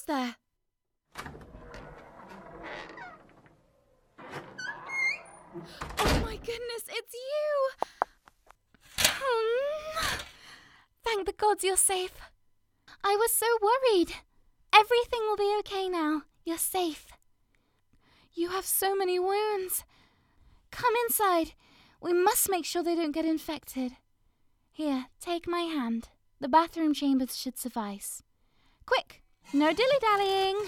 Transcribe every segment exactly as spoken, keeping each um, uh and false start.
there? Oh my goodness, it's you! Hmm. Thank the gods you're safe. I was so worried. Everything will be okay now. You're safe. You have so many wounds. Come inside. We must make sure they don't get infected. Here, take my hand. The bathroom chambers should suffice. Quick! No dilly-dallying!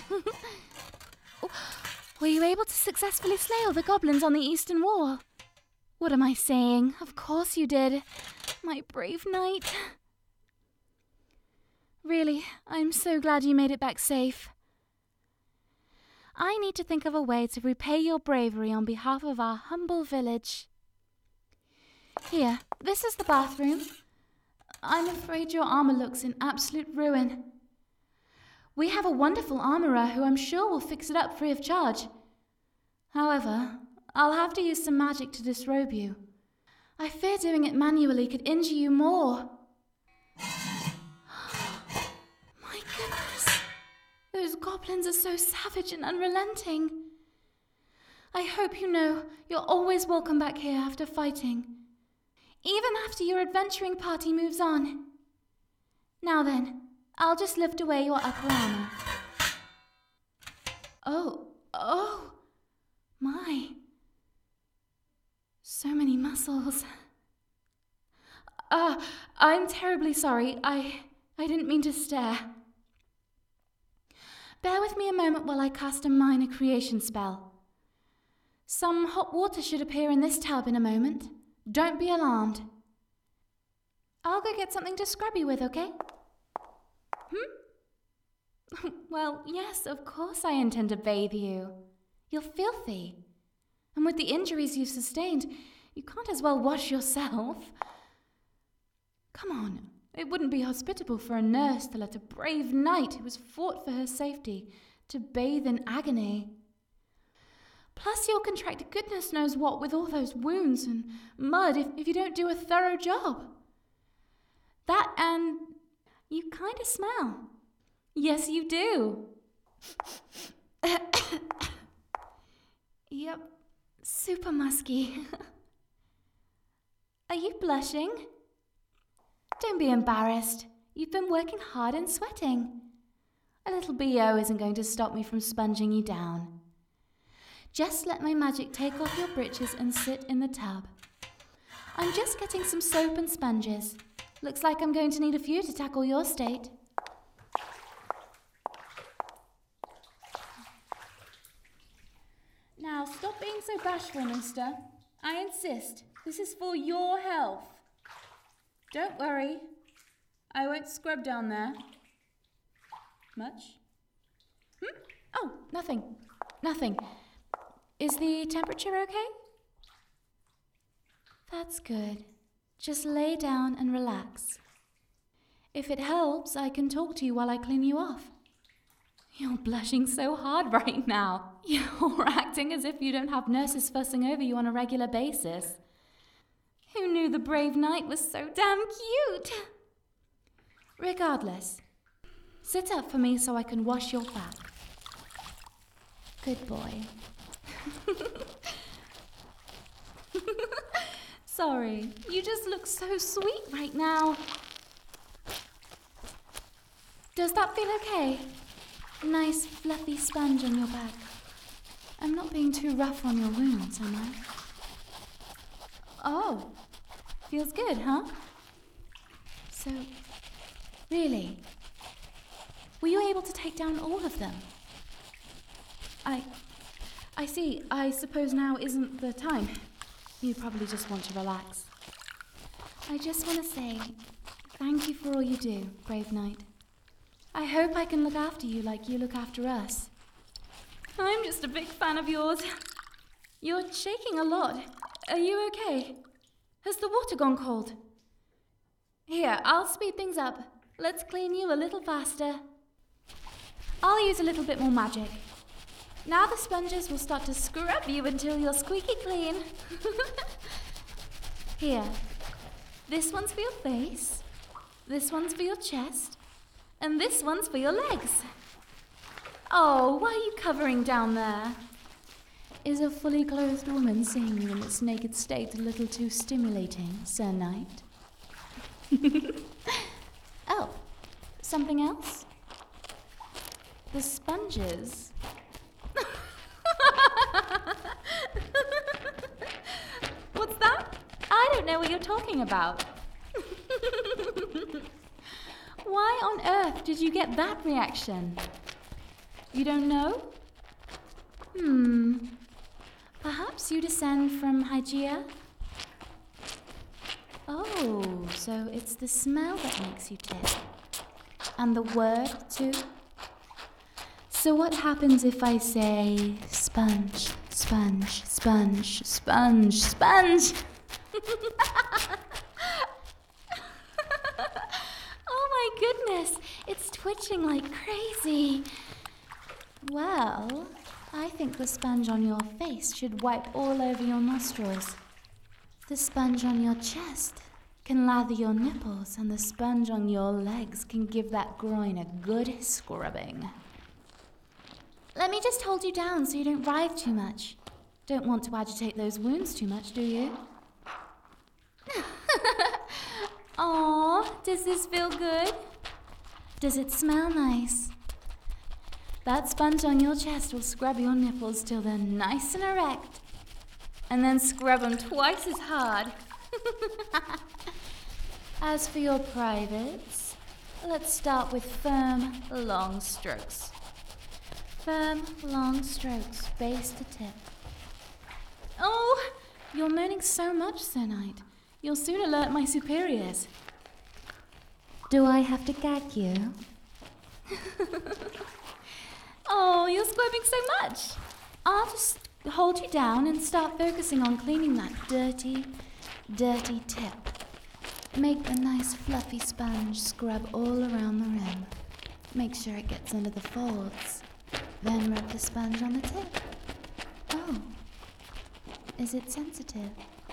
Were you able to successfully slay all the goblins on the eastern wall? What am I saying? Of course you did. My brave knight. Really, I'm so glad you made it back safe. I need to think of a way to repay your bravery on behalf of our humble village. Here, this is the bathroom. I'm afraid your armor looks in absolute ruin. We have a wonderful armorer who I'm sure will fix it up free of charge. However, I'll have to use some magic to disrobe you. I fear doing it manually could injure you more. My goodness, those goblins are so savage and unrelenting. I hope you know you're always welcome back here after fighting, even after your adventuring party moves on. Now then, I'll just lift away your upper armor. Oh, oh, my. So many muscles. Ah, uh, I'm terribly sorry. I, I didn't mean to stare. Bear with me a moment while I cast a minor creation spell. Some hot water should appear in this tub in a moment. Don't be alarmed. I'll go get something to scrub you with, okay? Hmm? Well, yes, of course I intend to bathe you. You're filthy. And with the injuries you've sustained, you can't as well wash yourself. Come on, it wouldn't be hospitable for a nurse to let a brave knight who has fought for her safety to bathe in agony. Plus you'll contract goodness knows what with all those wounds and mud if, if you don't do a thorough job. That and you kind of smell. Yes, you do. Yep, super musky. Are you blushing? Don't be embarrassed. You've been working hard and sweating. A little B O isn't going to stop me from sponging you down. Just let my magic take off your breeches and sit in the tub. I'm just getting some soap and sponges. Looks like I'm going to need a few to tackle your state. Now, stop being so bashful, mister. I insist. This is for your health. Don't worry. I won't scrub down there. Much? Hmm? Oh, nothing. Nothing. Is the temperature okay? That's good. Just lay down and relax. If it helps, I can talk to you while I clean you off. You're blushing so hard right now. You're acting as if you don't have nurses fussing over you on a regular basis. Who knew the brave knight was so damn cute? Regardless, sit up for me so I can wash your back. Good boy. Sorry, you just look so sweet right now. Does that feel okay? Nice fluffy sponge on your back. I'm not being too rough on your wounds, am I? Oh, feels good, huh? So, really, were you able to take down all of them? I, I see. I suppose now isn't the time. You probably just want to relax. I just want to say thank you for all you do, brave knight. I hope I can look after you like you look after us. I'm just a big fan of yours. You're shaking a lot. Are you okay? Has the water gone cold? Here, I'll speed things up. Let's clean you a little faster. I'll use a little bit more magic. Now the sponges will start to scrub you until you're squeaky clean. Here, this one's for your face, this one's for your chest, and this one's for your legs. Oh, why are you covering down there? Is a fully clothed woman singing in its naked state a little too stimulating, Sir Knight? Oh, something else? The sponges. What's that? I don't know what you're talking about. Why on earth did you get that reaction? You don't know? Hmm. Perhaps you descend from Hygeia? Oh, so it's the smell that makes you tip. And the word, too? So what happens if I say sponge, sponge, sponge, sponge, sponge? Oh my goodness, it's twitching like crazy. Well, I think the sponge on your face should wipe all over your nostrils. The sponge on your chest can lather your nipples, and the sponge on your legs can give that groin a good scrubbing. Let me just hold you down so you don't writhe too much. Don't want to agitate those wounds too much, do you? Aw, does this feel good? Does it smell nice? That sponge on your chest will scrub your nipples till they're nice and erect, and then scrub them twice as hard. As for your privates, let's start with firm, long strokes. Firm, long strokes, base to tip. Oh, you're moaning so much, Sir Knight. You'll soon alert my superiors. Do I have to gag you? Oh, you're squirming so much. I'll just hold you down and start focusing on cleaning that dirty, dirty tip. Make a nice fluffy sponge scrub all around the rim. Make sure it gets under the folds. Then rub the sponge on the tip. Oh, is it sensitive?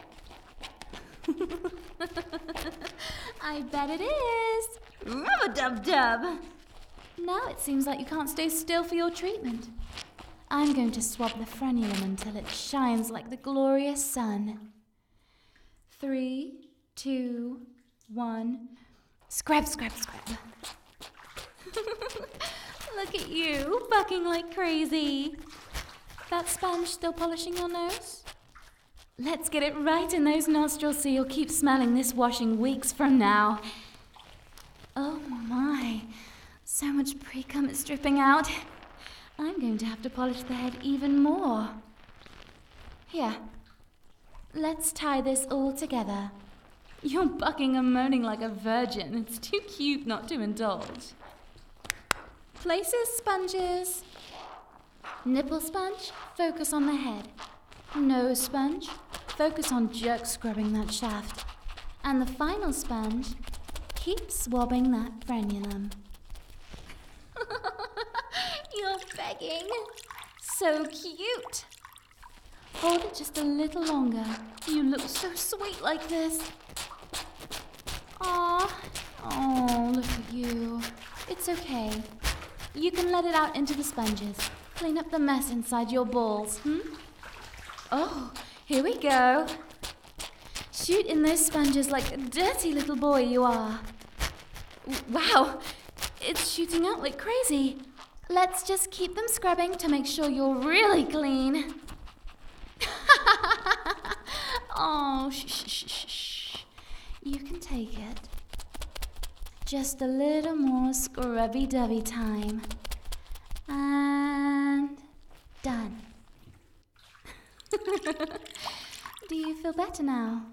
I bet it is. Rub-a-dub-dub. Now it seems like you can't stay still for your treatment. I'm going to swab the frenulum until it shines like the glorious sun. Three, two, one. Scrub, scrub, scrub. Look at you, bucking like crazy. That sponge still polishing your nose? Let's get it right in those nostrils so you'll keep smelling this washing weeks from now. Oh my, so much pre-cum is dripping out. I'm going to have to polish the head even more. Here, let's tie this all together. You're bucking and moaning like a virgin. It's too cute not to indulge. Places sponges. Nipple sponge, focus on the head. Nose sponge, focus on jerk scrubbing that shaft. And the final sponge, keep swabbing that frenulum. You're begging. So cute. Hold it just a little longer. You look so sweet like this. Aw. Oh, look at you. It's okay. You can let it out into the sponges. Clean up the mess inside your balls, hmm? Oh, here we go. Shoot in those sponges like a dirty little boy you are. Wow, it's shooting out like crazy. Let's just keep them scrubbing to make sure you're really clean. Oh, shh, shh, shh, shh, shh. You can take it. Just a little more scrubby-dubby time. And done. Do you feel better now?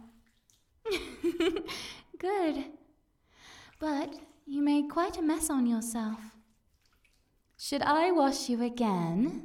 Good. But you made quite a mess on yourself. Should I wash you again?